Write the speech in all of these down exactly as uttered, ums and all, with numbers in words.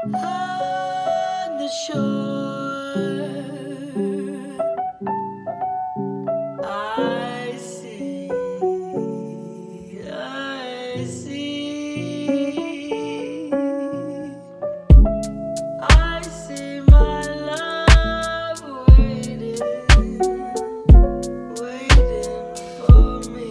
On the shore, I see, I see, I see my love waiting, waiting for me.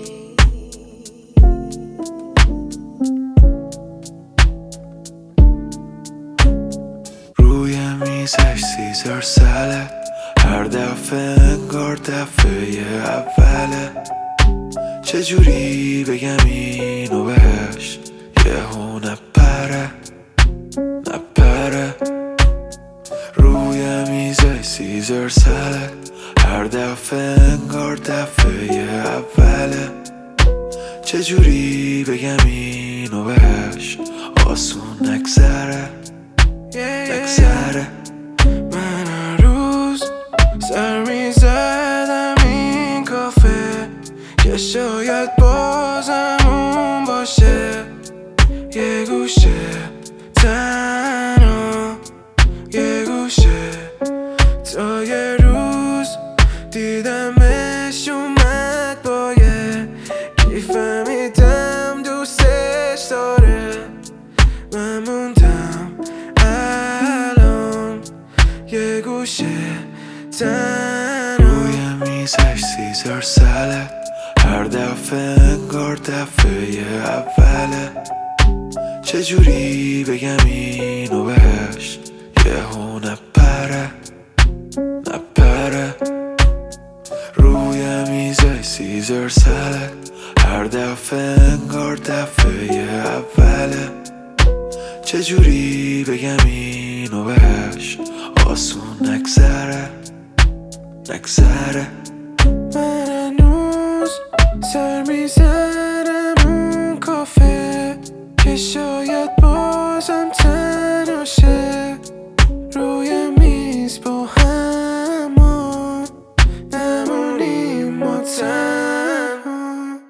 روی میزش سیزار ساله، هر دفعه انگار دفعه اوله. چجوری بگم اینو بهش، یهو نپره نپره. روی میزش سیزار ساله، هر دفعه انگار دفعه اوله. چجوری بگم اینو بهش، آسون نگذره نگذره. من هر روز سر میزدم این کافه که شاید بازم اون باشه، یه گوشه تنها، یه گوشه. تا یه روز دیدمش اومد با یه کیف، فهمیدم دوستش داره. من موندم الان یه گوشه تنها. روی میزش سیزار ساله، هر دفعه انگار دفعه اوله. چجوری بگم اینو بهش، یهو نپره نپره. روی میزش سیزار ساله، هر دفعه انگار دفعه اوله. چجوری بگم اینو بهش، آسون نگذره نگذره. من هنوز سر میزنم اون کافه که شاید بازم تنها شه. روی میز با همون نمونیم ما تنها.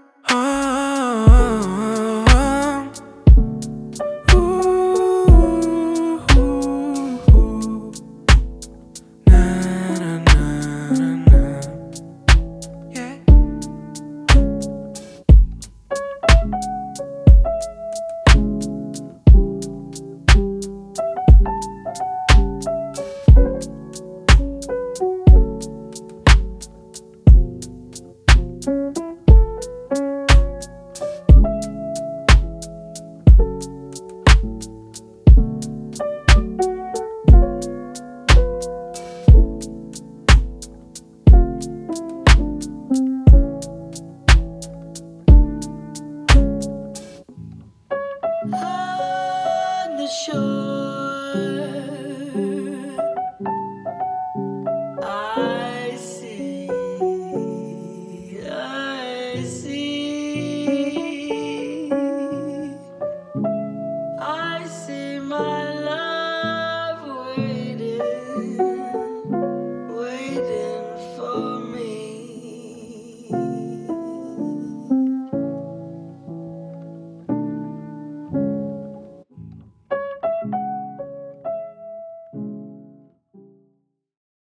On the shore, I see, I see.